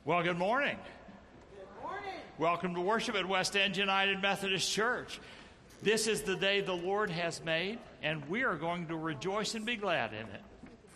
Well, good morning. Good morning. Welcome to worship at West End United Methodist Church. This is the day the Lord has made, and we are going to rejoice and be glad in it.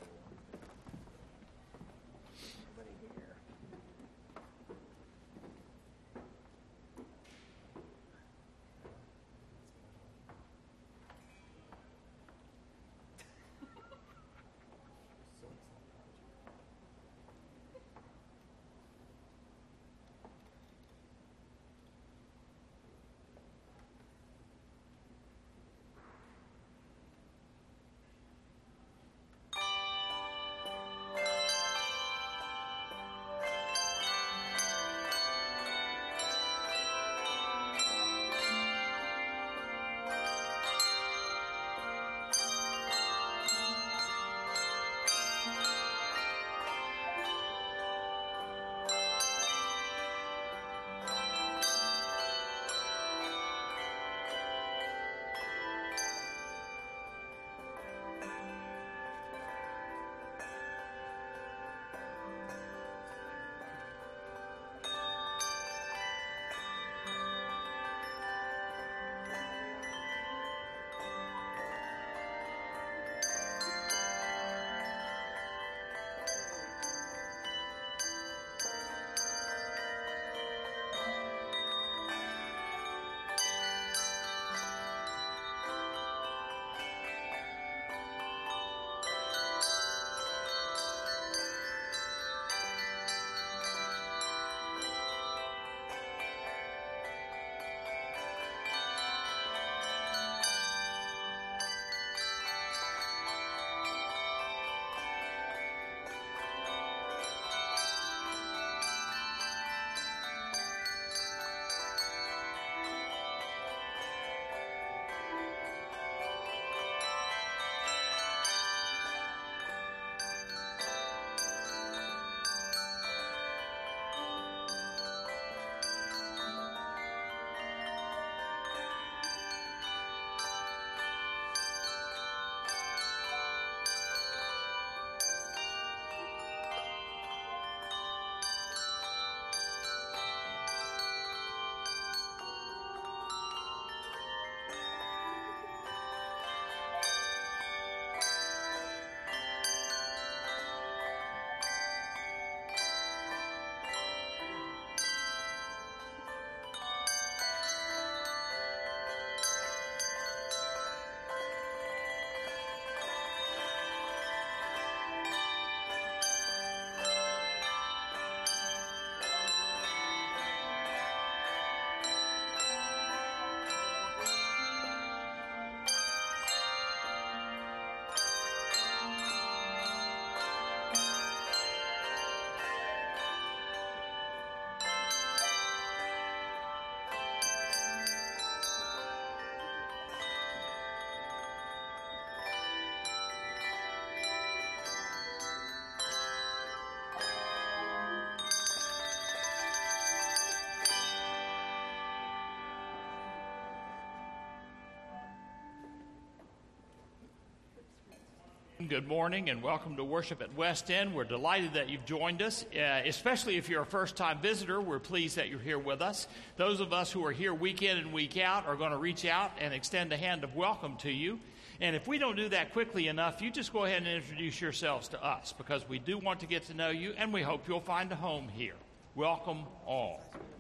Good morning and welcome to worship at West End. We're delighted that you've joined us, especially if you're a first-time visitor. We're pleased that you're here with us. Those of us who are here week in and week out are going to reach out and extend a hand of welcome to you. And if we don't do that quickly enough, you just go ahead and introduce yourselves to us, because we do want to get to know you and we hope you'll find a home here. Welcome all.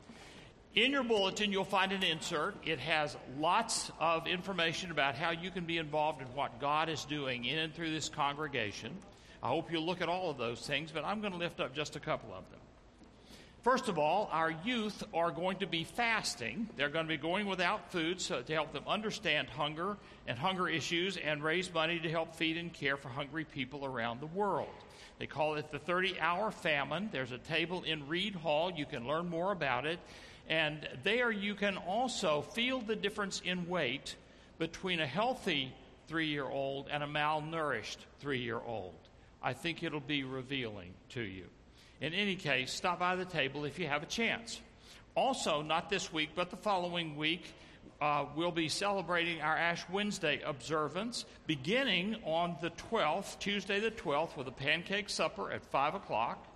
In your bulletin, you'll find an insert. It has lots of information about how you can be involved in what God is doing in and through this congregation. I hope you'll look at all of those things, but I'm going to lift up just a couple of them. First of all, our youth are going to be fasting. They're going to be going without food to help them understand hunger and hunger issues and raise money to help feed and care for hungry people around the world. They call it the 30-hour famine. There's a table in Reed Hall. You can learn more about it. And there you can also feel the difference in weight between a healthy 3-year-old and a malnourished 3-year-old. I think it'll be revealing to you. In any case, stop by the table if you have a chance. Also, not this week, but the following week, we'll be celebrating our Ash Wednesday observance, beginning on the 12th, Tuesday the 12th, with a pancake supper at 5 o'clock.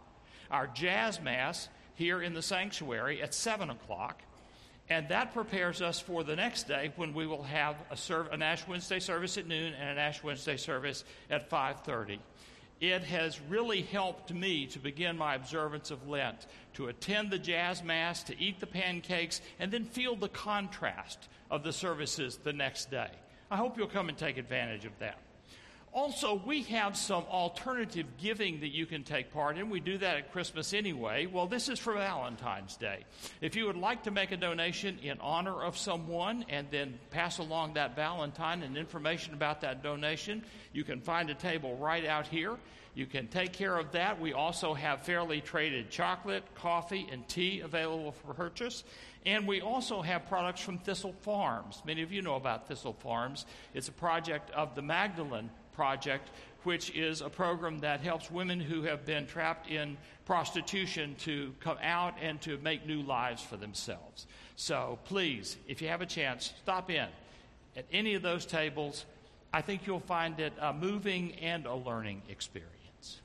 our jazz mass here in the sanctuary at 7 o'clock. And that prepares us for the next day when we will have an Ash Wednesday service at noon and an Ash Wednesday service at 5:30. It has really helped me to begin my observance of Lent, to attend the jazz mass, to eat the pancakes, and then feel the contrast of the services the next day. I hope you'll come and take advantage of that. Also, we have some alternative giving that you can take part in. We do that at Christmas anyway. Well, this is for Valentine's Day. If you would like to make a donation in honor of someone and then pass along that Valentine and information about that donation, you can find a table right out here. You can take care of that. We also have fairly traded chocolate, coffee, and tea available for purchase. And we also have products from Thistle Farms. Many of you know about Thistle Farms. It's a project of the Magdalene Project, which is a program that helps women who have been trapped in prostitution to come out and to make new lives for themselves. So please, if you have a chance, stop in at any of those tables. I think you'll find it a moving and a learning experience.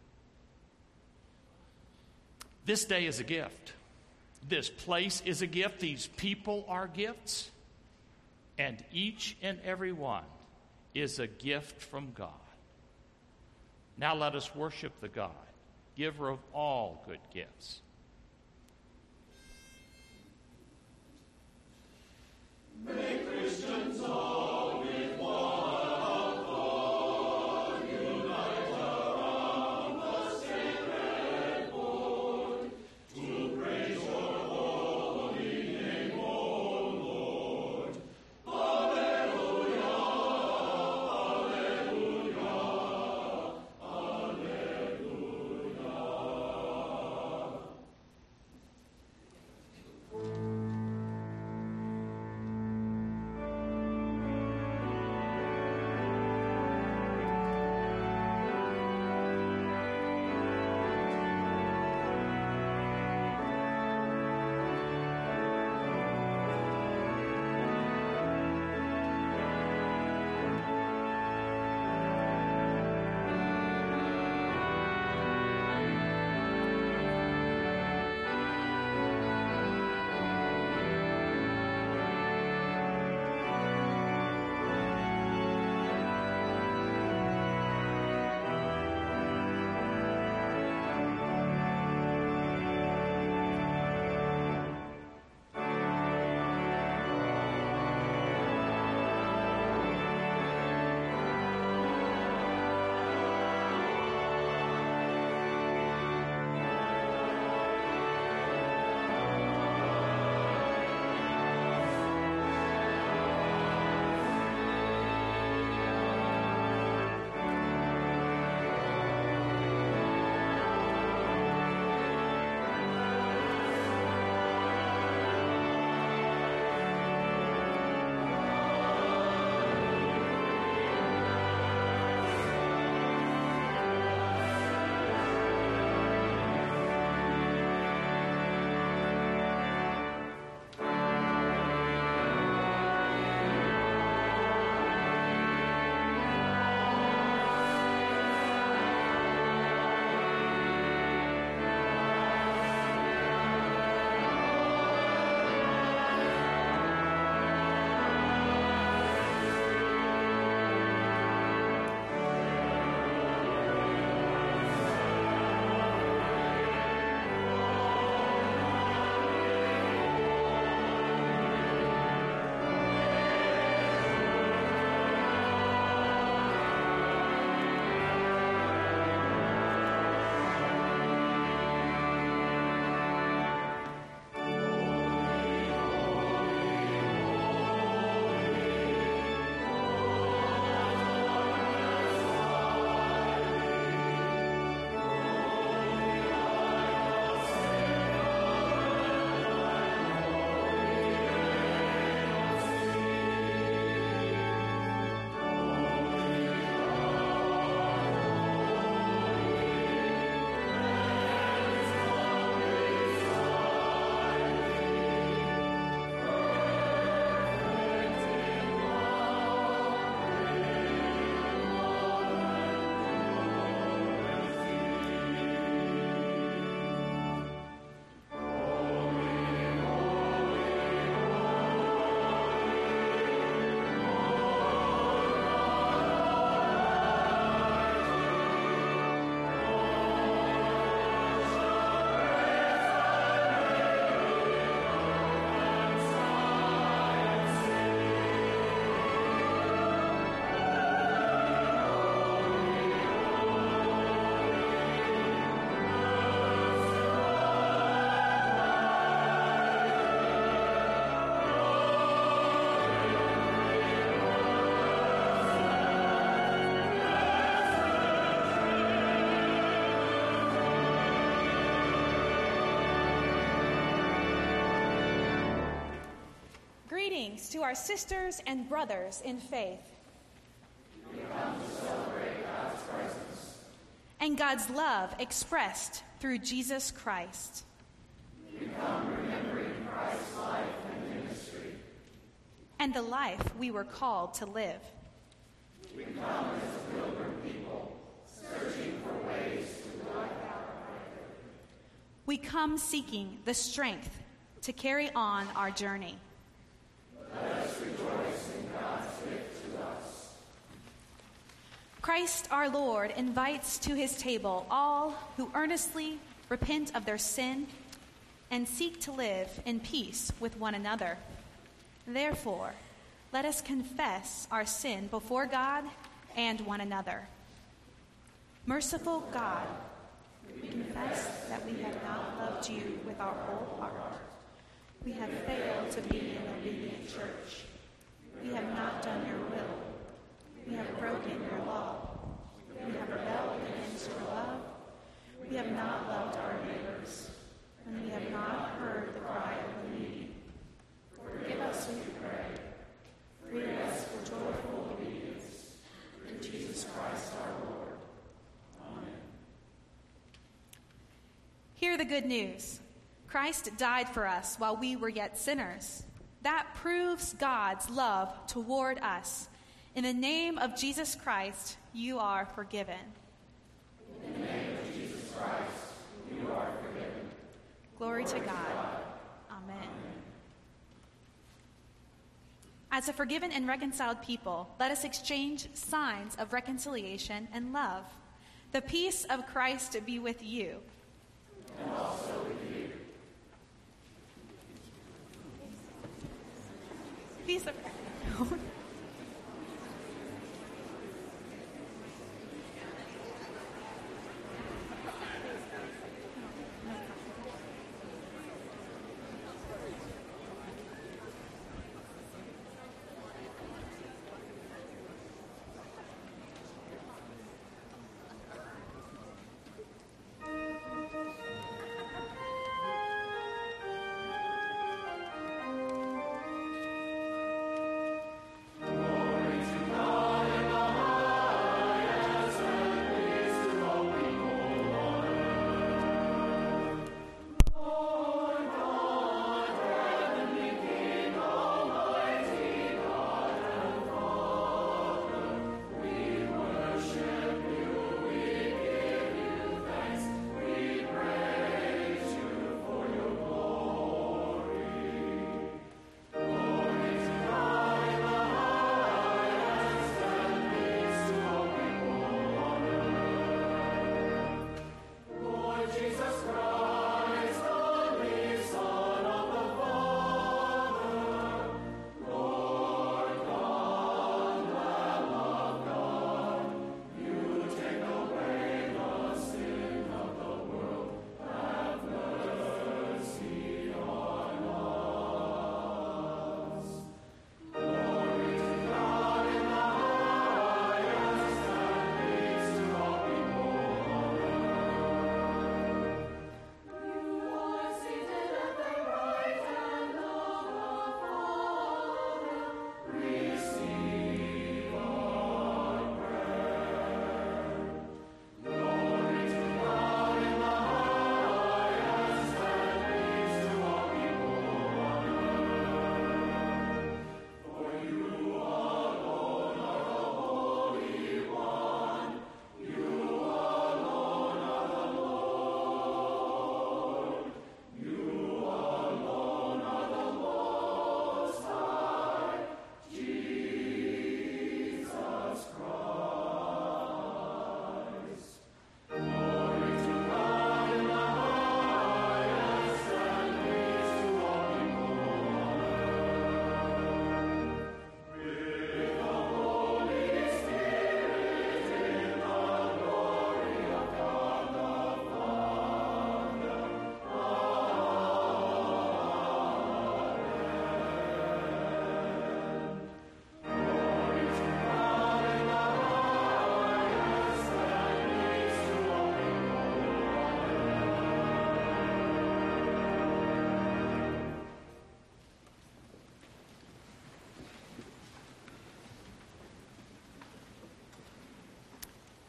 This day is a gift. This place is a gift. These people are gifts. And each and every one is a gift from God. Now let us worship the God, giver of all good gifts. May Christians all with one accord unite around the sacred board to praise your holy name, O Lord. Alleluia, alleluia, alleluia. Greetings to our sisters and brothers in faith. We come to celebrate God's presence and God's love expressed through Jesus Christ. We come remembering Christ's life and ministry and the life we were called to live. We come as a pilgrim people, searching for ways to live out our faith. We come seeking the strength to carry on our journey. Let us rejoice in God's gift to us. Christ our Lord invites to his table all who earnestly repent of their sin and seek to live in peace with one another. Therefore, let us confess our sin before God and one another. Merciful God, we confess that we have not loved you with our whole heart. We have failed to be an obedient church. We have not done your will. We have broken your law. We have rebelled against your love. We have not loved our neighbors. And we have not heard the cry of the needy. Forgive us, we pray. Free us for joyful obedience. Through Jesus Christ our Lord. Amen. Hear the good news. Christ died for us while we were yet sinners. That proves God's love toward us. In the name of Jesus Christ, you are forgiven. In the name of Jesus Christ, you are forgiven. Glory to God. Amen. As a forgiven and reconciled people, let us exchange signs of reconciliation and love. The peace of Christ be with you. And also with you. Peace of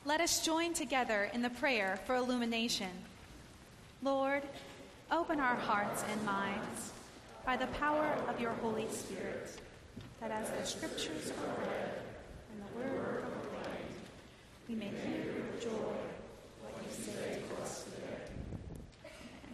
Let us join together in the prayer for illumination. Lord, open our hearts and minds by the power of your Holy Spirit, that as the Scriptures are read and the Word proclaimed, we may hear with joy what you say to us today. Amen.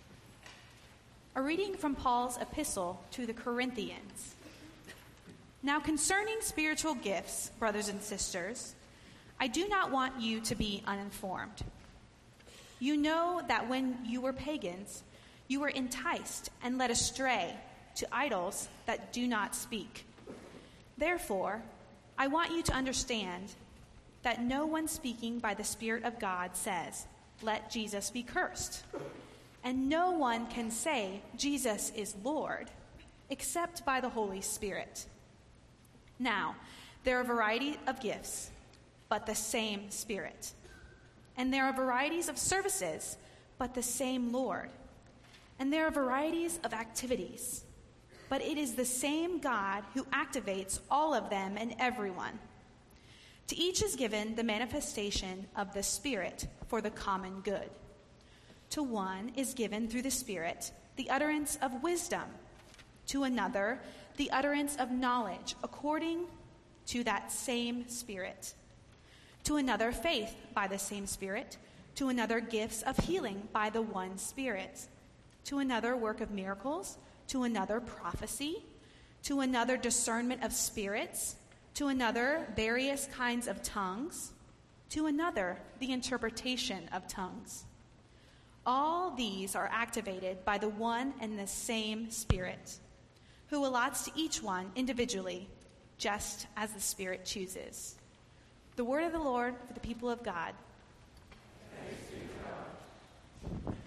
A reading from Paul's epistle to the Corinthians. Now concerning spiritual gifts, brothers and sisters, I do not want you to be uninformed. You know that when you were pagans, you were enticed and led astray to idols that do not speak. Therefore, I want you to understand that no one speaking by the Spirit of God says, "Let Jesus be cursed." And no one can say, "Jesus is Lord," except by the Holy Spirit. Now, there are a variety of gifts, but the same Spirit. And there are varieties of services, but the same Lord. And there are varieties of activities, but it is the same God who activates all of them in everyone. To each is given the manifestation of the Spirit for the common good. To one is given through the Spirit the utterance of wisdom, to another the utterance of knowledge according to that same Spirit, to another faith by the same Spirit, to another gifts of healing by the one Spirit, to another work of miracles, to another prophecy, to another discernment of spirits, to another various kinds of tongues, to another the interpretation of tongues. All these are activated by the one and the same Spirit, who allots to each one individually, just as the Spirit chooses. The word of the Lord for the people of God. Thanks be to God.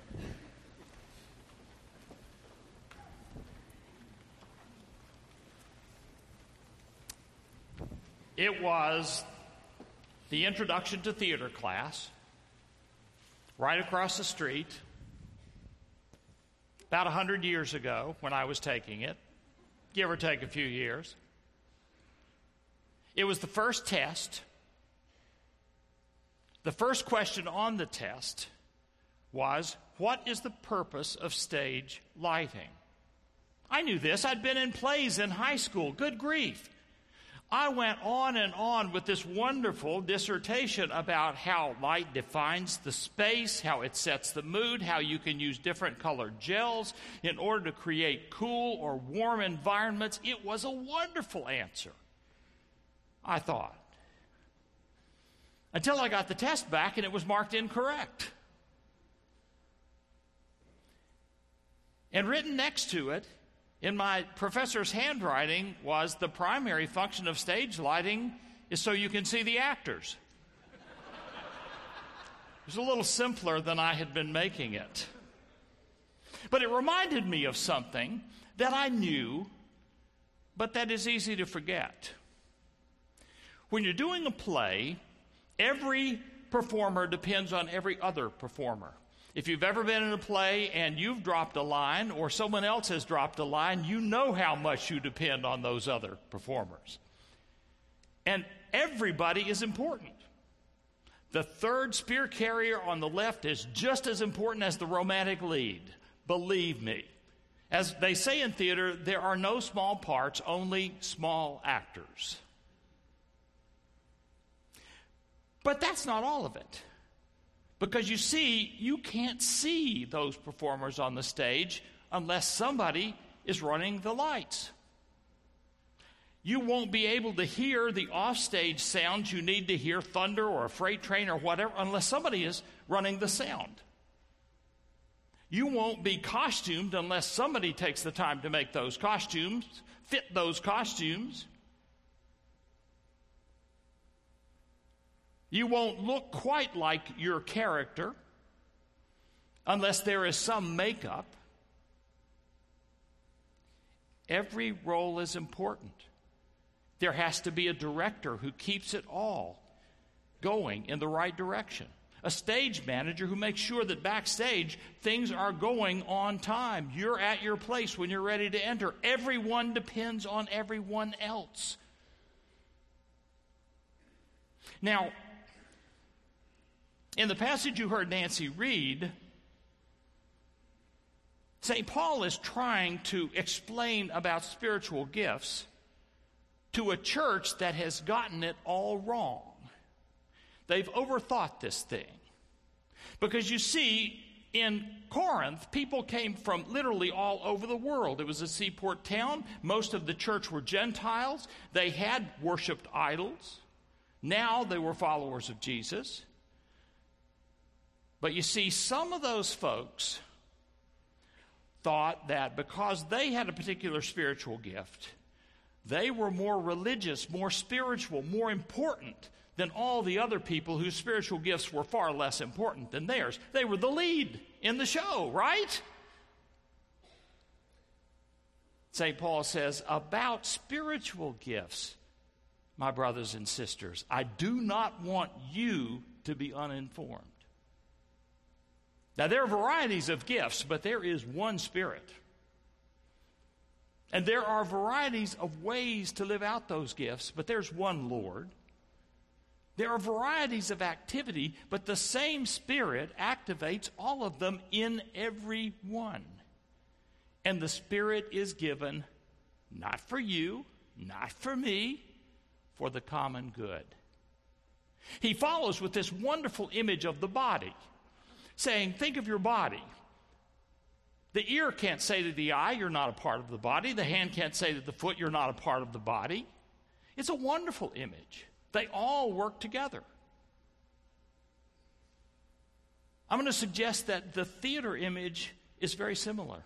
It was the introduction to theater class right across the street about 100 years ago when I was taking it, give or take a few years. It was the first test. The first question on the test was, what is the purpose of stage lighting? I knew this. I'd been in plays in high school. Good grief. I went on and on with this wonderful dissertation about how light defines the space, how it sets the mood, how you can use different colored gels in order to create cool or warm environments. It was a wonderful answer, I thought. Until I got the test back and it was marked incorrect. And written next to it, in my professor's handwriting, was the primary function of stage lighting is so you can see the actors. It was a little simpler than I had been making it. But it reminded me of something that I knew, but that is easy to forget. When you're doing a play, every performer depends on every other performer. If you've ever been in a play and you've dropped a line or someone else has dropped a line, you know how much you depend on those other performers. And everybody is important. The third spear carrier on the left is just as important as the romantic lead. Believe me. As they say in theater, there are no small parts, only small actors. But that's not all of it. Because you see, you can't see those performers on the stage unless somebody is running the lights. You won't be able to hear the offstage sounds you need to hear, thunder or a freight train or whatever, unless somebody is running the sound. You won't be costumed unless somebody takes the time to make those costumes, fit those costumes. You won't look quite like your character unless there is some makeup. Every role is important. There has to be a director who keeps it all going in the right direction. A stage manager who makes sure that backstage things are going on time. You're at your place when you're ready to enter. Everyone depends on everyone else. Now, In the passage you heard Nancy read, St. Paul is trying to explain about spiritual gifts to a church that has gotten it all wrong. They've overthought this thing. Because you see, in Corinth, people came from literally all over the world. It was a seaport town. Most of the church were Gentiles. They had worshiped idols. Now they were followers of Jesus. But you see, some of those folks thought that because they had a particular spiritual gift, they were more religious, more spiritual, more important than all the other people whose spiritual gifts were far less important than theirs. They were the lead in the show, right? St. Paul says, about spiritual gifts, my brothers and sisters, I do not want you to be uninformed. Now, there are varieties of gifts, but there is one Spirit. And there are varieties of ways to live out those gifts, but there's one Lord. There are varieties of activity, but the same Spirit activates all of them in every one. And the Spirit is given not for you, not for me, for the common good. He follows with this wonderful image of the body, saying, think of your body. The ear can't say to the eye, you're not a part of the body. The hand can't say to the foot, you're not a part of the body. It's a wonderful image. They all work together. I'm going to suggest that the theater image is very similar.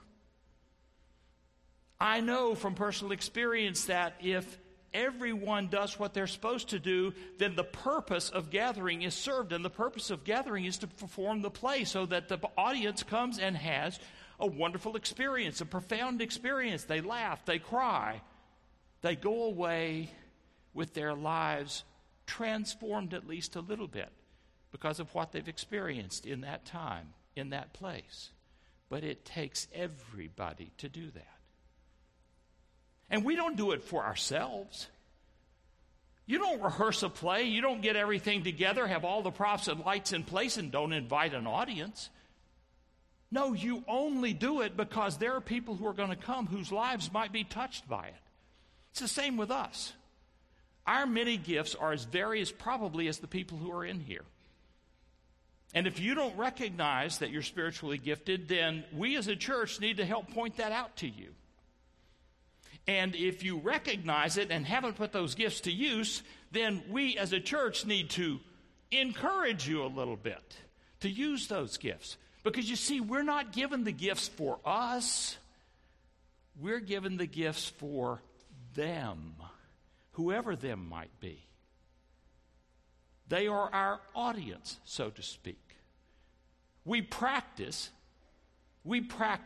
I know from personal experience that if everyone does what they're supposed to do, then the purpose of gathering is served. And the purpose of gathering is to perform the play so that the audience comes and has a wonderful experience, a profound experience. They laugh, they cry. They go away with their lives transformed at least a little bit because of what they've experienced in that time, in that place. But it takes everybody to do that. And we don't do it for ourselves. You don't rehearse a play. You don't get everything together, have all the props and lights in place, and don't invite an audience. No, you only do it because there are people who are going to come whose lives might be touched by it. It's the same with us. Our many gifts are as various probably as the people who are in here. And if you don't recognize that you're spiritually gifted, then we as a church need to help point that out to you. And if you recognize it and haven't put those gifts to use, then we as a church need to encourage you a little bit to use those gifts. Because you see, we're not given the gifts for us. We're given the gifts for them, whoever them might be. They are our audience, so to speak. We practice, we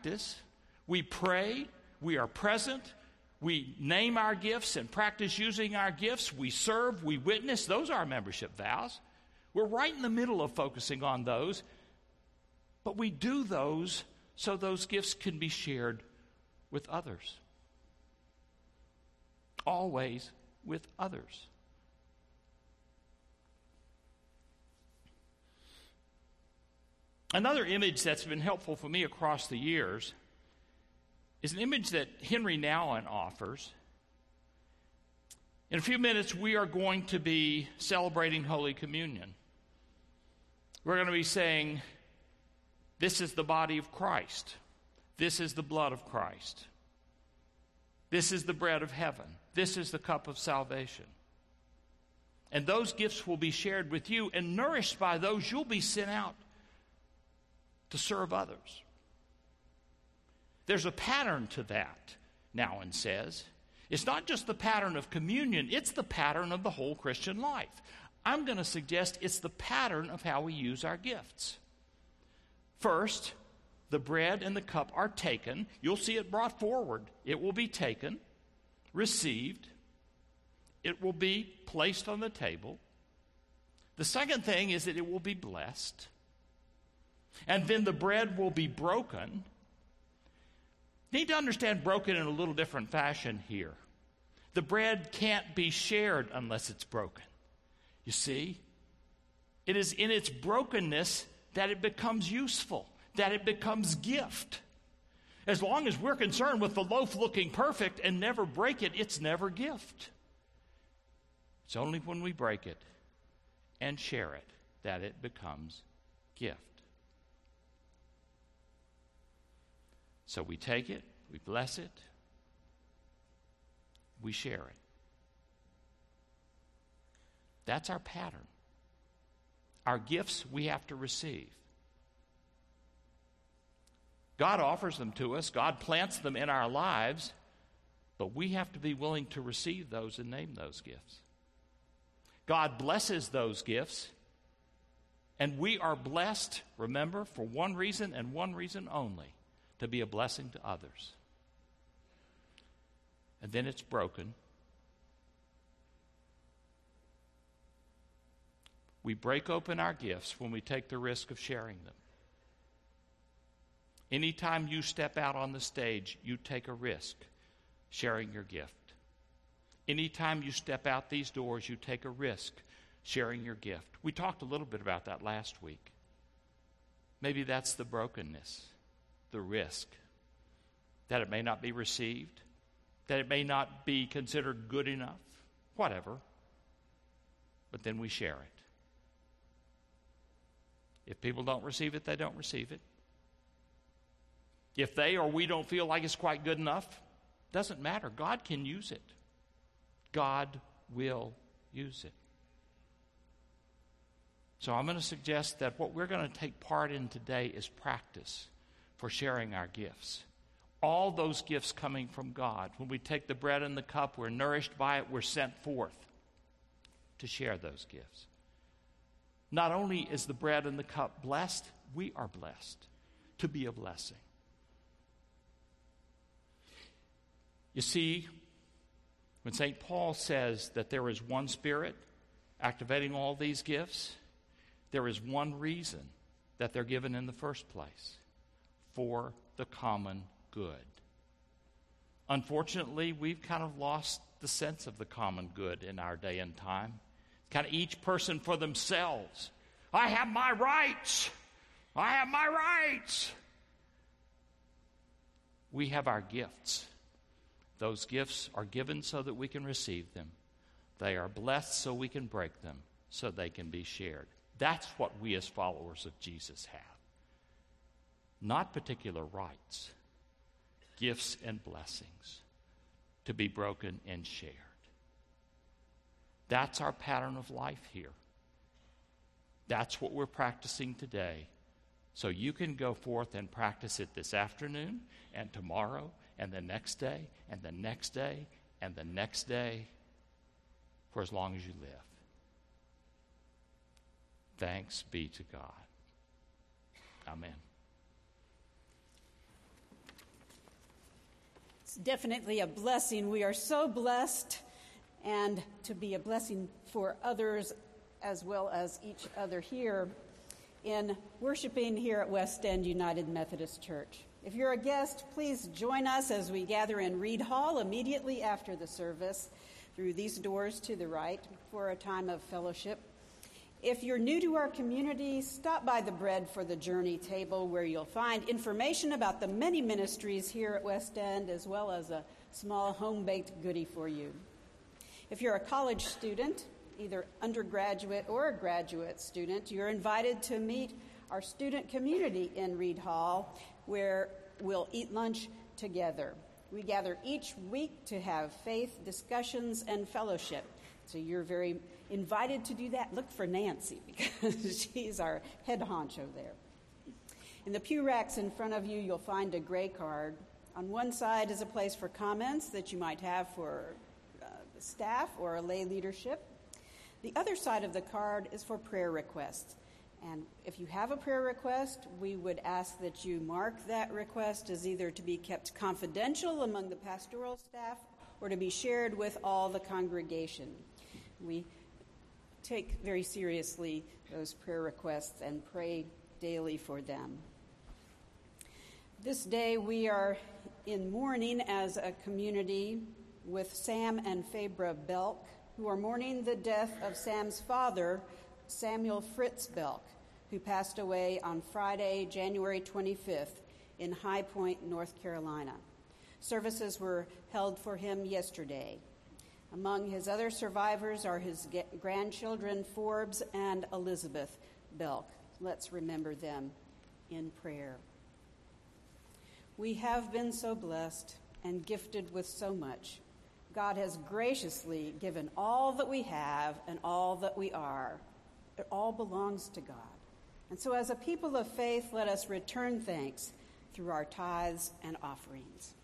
pray, we are present, we name our gifts and practice using our gifts, we serve, we witness. Those are our membership vows. We're right in the middle of focusing on those, but we do those so those gifts can be shared with others. Always with others. Another image that's been helpful for me across the years is an image that Henry Nouwen offers. In a few minutes, we are going to be celebrating Holy Communion. We're going to be saying, this is the body of Christ. This is the blood of Christ. This is the bread of heaven. This is the cup of salvation. And those gifts will be shared with you, and nourished by those, you'll be sent out to serve others. There's a pattern to that, Nouwen says. It's not just the pattern of communion, it's the pattern of the whole Christian life. I'm going to suggest it's the pattern of how we use our gifts. First, the bread and the cup are taken. You'll see it brought forward. It will be taken, received. It will be placed on the table. The second thing is that it will be blessed. And then the bread will be broken. You need to understand broken in a little different fashion here. The bread can't be shared unless it's broken. You see? It is in its brokenness that it becomes useful, that it becomes gift. As long as we're concerned with the loaf looking perfect and never break it, it's never gift. It's only when we break it and share it that it becomes gift. So we take it, we bless it, we share it. That's our pattern. Our gifts we have to receive. God offers them to us. God plants them in our lives, but we have to be willing to receive those and name those gifts. God blesses those gifts, and we are blessed, remember, for one reason and one reason only, to be a blessing to others. And then it's broken. We break open our gifts when we take the risk of sharing them. Anytime you step out on the stage, you take a risk sharing your gift. Anytime you step out these doors, you take a risk sharing your gift. We talked a little bit about that last week. Maybe that's the brokenness, the risk, that it may not be received, that it may not be considered good enough, whatever. But then we share it. If people don't receive it, they don't receive it. If they or we don't feel like it's quite good enough, doesn't matter. God can use it. God will use it. So I'm going to suggest that what we're going to take part in today is practice for sharing our gifts. All those gifts coming from God. When we take the bread and the cup, we're nourished by it, we're sent forth to share those gifts. Not only is the bread and the cup blessed, we are blessed to be a blessing. You see, when St. Paul says that there is one Spirit activating all these gifts, there is one reason that they're given in the first place: for the common good. Unfortunately, we've kind of lost the sense of the common good in our day and time. Kind of each person for themselves. I have my rights. I have my rights. We have our gifts. Those gifts are given so that we can receive them. They are blessed so we can break them, so they can be shared. That's what we as followers of Jesus have. Not particular rights, gifts and blessings to be broken and shared. That's our pattern of life here. That's what we're practicing today. So you can go forth and practice it this afternoon and tomorrow and the next day and the next day and the next day for as long as you live. Thanks be to God. Amen. It's definitely a blessing. We are so blessed, and to be a blessing for others as well as each other here in worshiping here at West End United Methodist Church. If you're a guest, please join us as we gather in Reed Hall immediately after the service through these doors to the right for a time of fellowship. If you're new to our community, stop by the Bread for the Journey table, where you'll find information about the many ministries here at West End, as well as a small home-baked goodie for you. If you're a college student, either undergraduate or a graduate student, you're invited to meet our student community in Reed Hall, where we'll eat lunch together. We gather each week to have faith discussions and fellowship. So you're very invited to do that. Look for Nancy, because she's our head honcho there. In the pew racks in front of you, you'll find a gray card. On one side is a place for comments that you might have for the staff or a lay leadership. The other side of the card is for prayer requests. And if you have a prayer request, we would ask that you mark that request as either to be kept confidential among the pastoral staff or to be shared with all the congregation. We take very seriously those prayer requests and pray daily for them. This day we are in mourning as a community with Sam and Fabra Belk, who are mourning the death of Sam's father, Samuel Fritz Belk, who passed away on Friday, January 25th in High Point, North Carolina. Services were held for him yesterday. Among his other survivors are his grandchildren, Forbes and Elizabeth Belk. Let's remember them in prayer. We have been so blessed and gifted with so much. God has graciously given all that we have and all that we are. It all belongs to God. And so as a people of faith, let us return thanks through our tithes and offerings.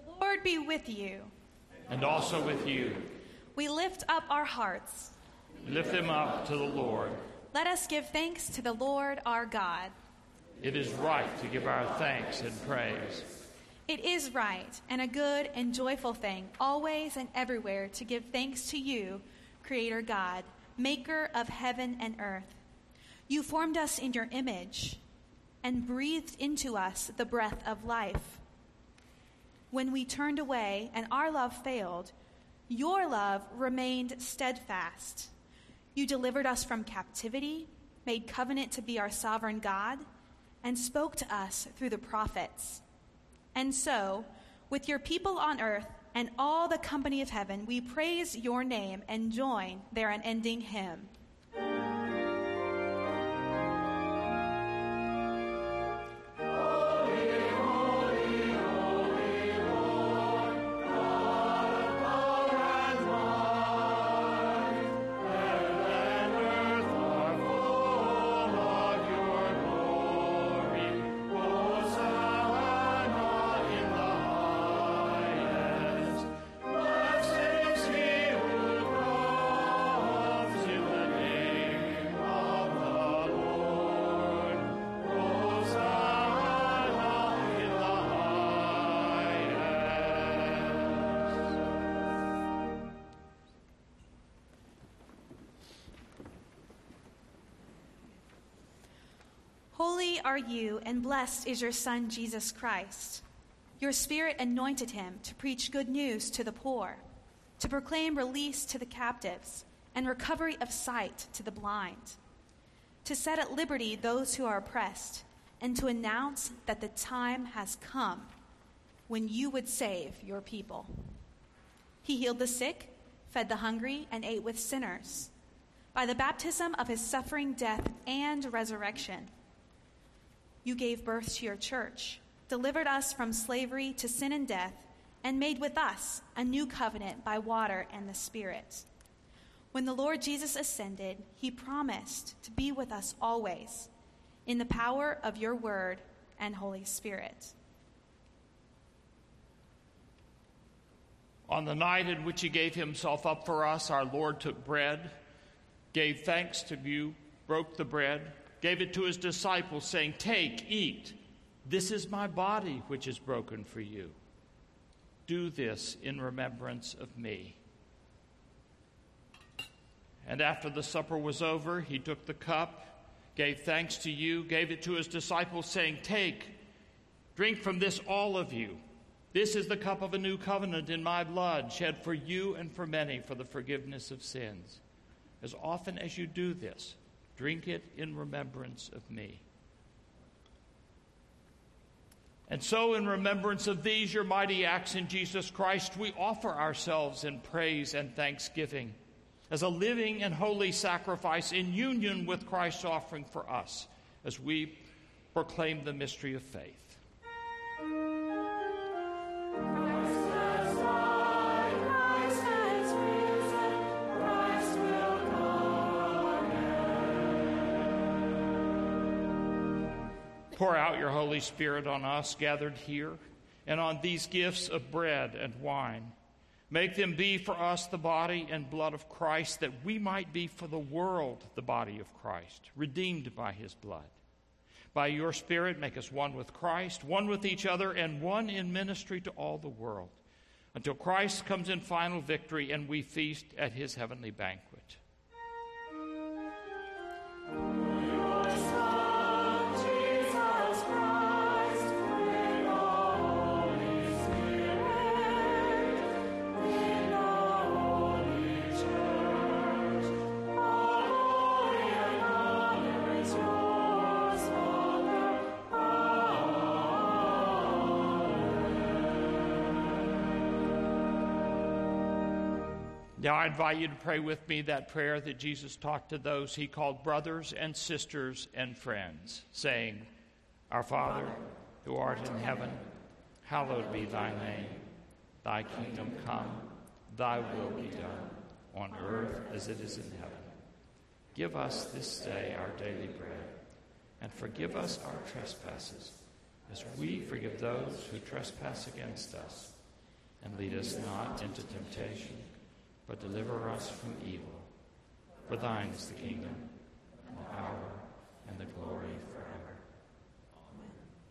The Lord be with you. And also with you. We lift up our hearts. Lift them up to the Lord. Let us give thanks to the Lord our God. It is right to give our thanks and praise. It is right and a good and joyful thing, always and everywhere, to give thanks to you, Creator God, maker of heaven and earth. You formed us in your image and breathed into us the breath of life. When we turned away and our love failed, your love remained steadfast. You delivered us from captivity, made covenant to be our sovereign God, and spoke to us through the prophets. And so, with your people on earth and all the company of heaven, we praise your name and join their unending hymn. Holy are you, and blessed is your Son, Jesus Christ. Your Spirit anointed him to preach good news to the poor, to proclaim release to the captives, and recovery of sight to the blind, to set at liberty those who are oppressed, and to announce that the time has come when you would save your people. He healed the sick, fed the hungry, and ate with sinners. By the baptism of his suffering, death, and resurrection, you gave birth to your church, delivered us from slavery to sin and death, and made with us a new covenant by water and the Spirit. When the Lord Jesus ascended, he promised to be with us always in the power of your word and Holy Spirit. On the night in which he gave himself up for us, our Lord took bread, gave thanks to you, broke the bread, gave it to his disciples, saying, "Take, eat. This is my body, which is broken for you. Do this in remembrance of me." And after the supper was over, he took the cup, gave thanks to you, gave it to his disciples, saying, "Take, drink from this, all of you. This is the cup of a new covenant in my blood, shed for you and for many for the forgiveness of sins. As often as you do this, drink it in remembrance of me." And so, in remembrance of these, your mighty acts in Jesus Christ, we offer ourselves in praise and thanksgiving as a living and holy sacrifice in union with Christ's offering for us as we proclaim the mystery of faith. Pour out your Holy Spirit on us gathered here and on these gifts of bread and wine. Make them be for us the body and blood of Christ, that we might be for the world the body of Christ, redeemed by his blood. By your Spirit, make us one with Christ, one with each other, and one in ministry to all the world, until Christ comes in final victory and we feast at his heavenly banquet. Now I invite you to pray with me that prayer that Jesus taught to those he called brothers and sisters and friends, saying, "Our Father, who art in heaven, hallowed be thy name. Thy kingdom come, thy will be done, on earth as it is in heaven. Give us this day our daily bread, and forgive us our trespasses, as we forgive those who trespass against us. and lead us not into temptation, but deliver us from evil. For thine is the kingdom, and the power, and the glory forever. Amen.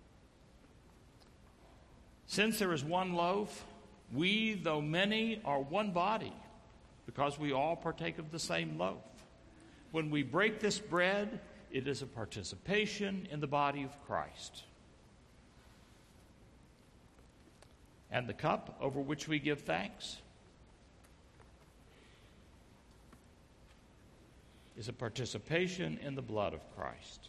Since there is one loaf, we, though many, are one body, because we all partake of the same loaf. When we break this bread, it is a participation in the body of Christ. And the cup over which we give thanks is a participation in the blood of Christ.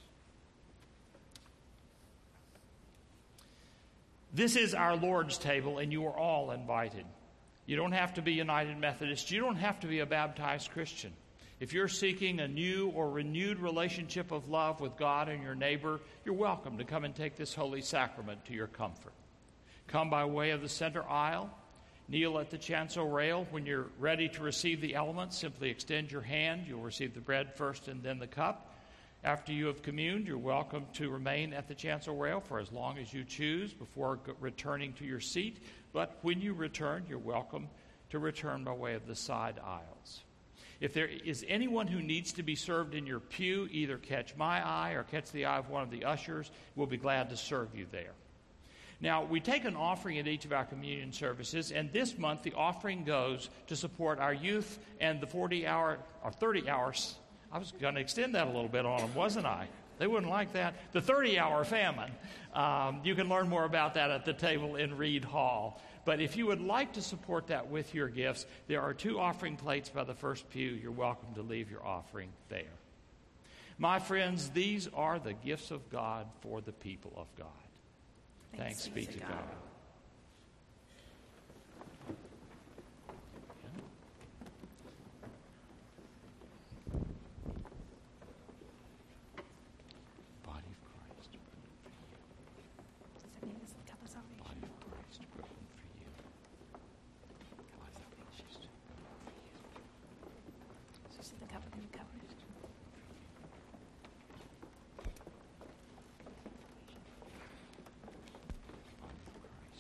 This is our Lord's table, and you are all invited. You don't have to be United Methodist. You don't have to be a baptized Christian. If you're seeking a new or renewed relationship of love with God and your neighbor, you're welcome to come and take this holy sacrament to your comfort. Come by way of the center aisle. Kneel at the chancel rail. When you're ready to receive the elements, simply extend your hand. You'll receive the bread first and then the cup. After you have communed, you're welcome to remain at the chancel rail for as long as you choose before returning to your seat. But when you return, you're welcome to return by way of the side aisles. If there is anyone who needs to be served in your pew, either catch my eye or catch the eye of one of the ushers. We'll be glad to serve you there. Now, we take an offering at each of our communion services, and this month the offering goes to support our youth and the 30 hours. I was going to extend that a little bit on them, wasn't I? They wouldn't like that. The 30-hour famine. You can learn more about that at the table in Reed Hall. But if you would like to support that with your gifts, there are 2 offering plates by the first pew. You're welcome to leave your offering there. My friends, these are the gifts of God for the people of God. Thanks be to God. Body of Christ, body of Christ, broken for you. Body of Christ. This is the cup of the covenant. Body of Christ.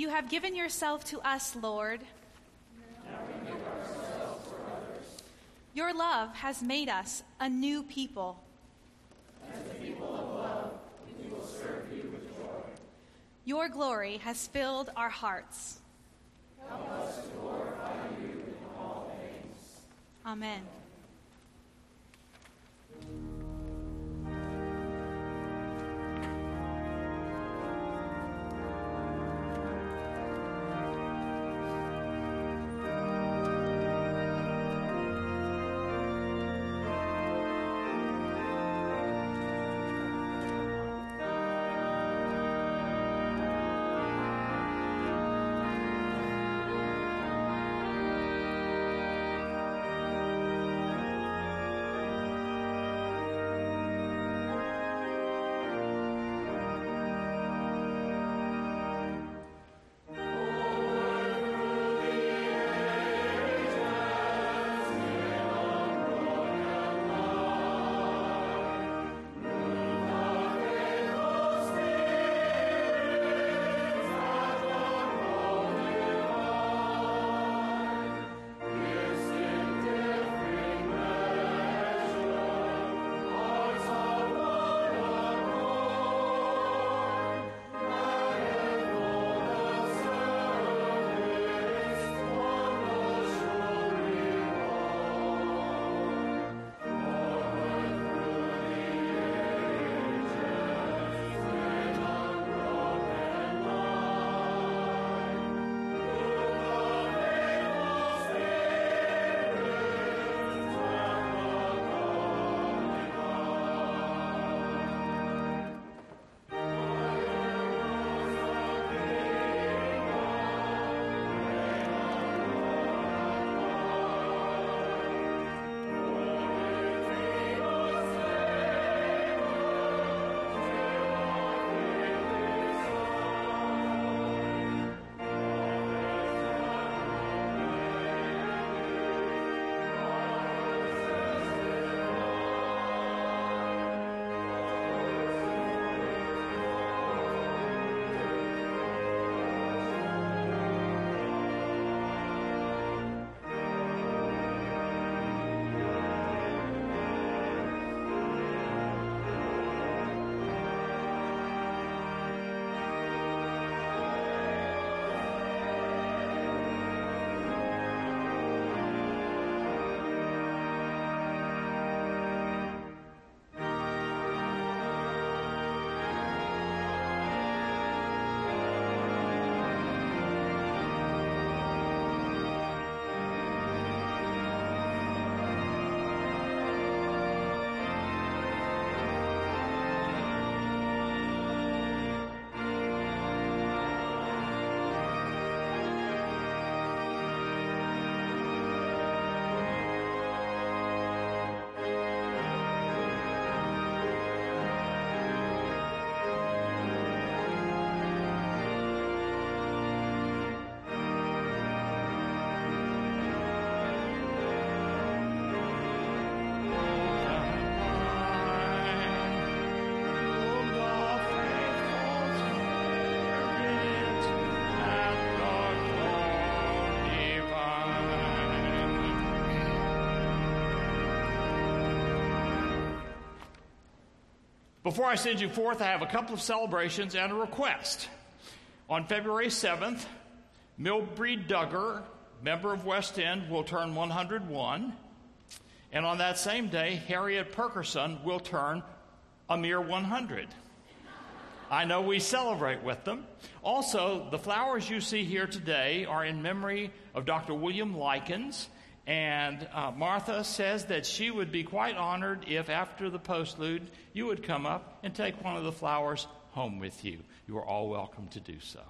You have given yourself to us, Lord. Now we give ourselves for others. Your love has made us a new people. As the people of love, we will serve you with joy. Your glory has filled our hearts. Help us to glorify you in all things. Amen. Before I send you forth, I have a couple of celebrations and a request. On February 7th, Milbreed Duggar, member of West End, will turn 101. And on that same day, Harriet Perkerson will turn a mere 100. I know we celebrate with them. Also, the flowers you see here today are in memory of Dr. William Likens. And Martha says that she would be quite honored if after the postlude you would come up and take one of the flowers home with you. You are all welcome to do so.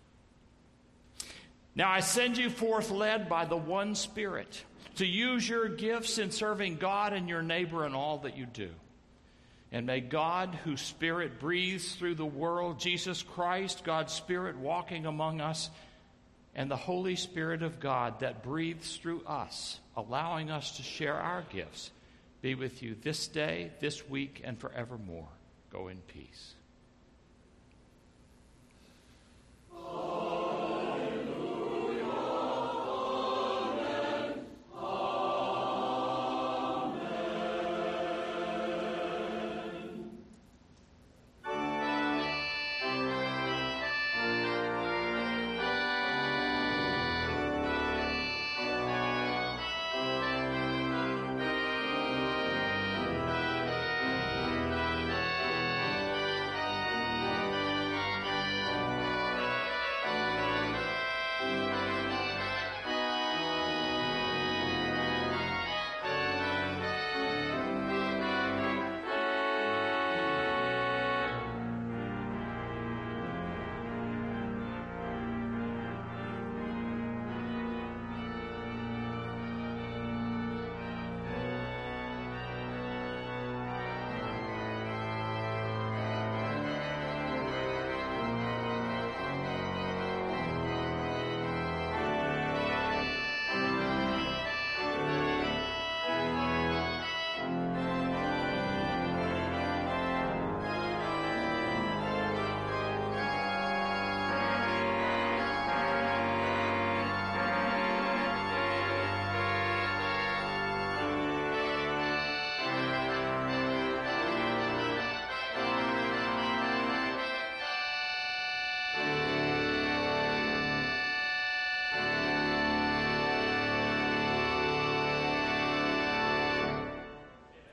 Now I send you forth led by the one Spirit to use your gifts in serving God and your neighbor in all that you do. And may God, whose Spirit breathes through the world, Jesus Christ, God's Spirit walking among us, and the Holy Spirit of God that breathes through us, allowing us to share our gifts, be with you this day, this week, and forevermore. Go in peace.